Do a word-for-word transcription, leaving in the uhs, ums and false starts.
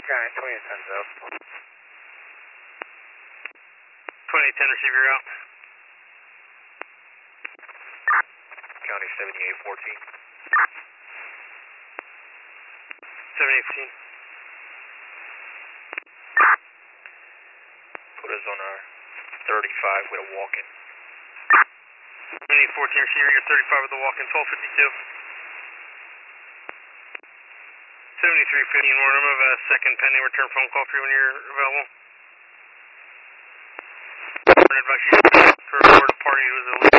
Giant, twenty-eight tens up. twenty-eight ten, receive your out. County seventy-eight fourteen. seventy-eight fifteen. Put us on our thirty-five with a walk-in. seventy-eight fourteen, receiver, you're thirty-five with the walk-in, twelve fifty-two. seventy-three fifteen, Warren, I'm going to have a second pending return phone call for you when you're available. Advise you for a party who was a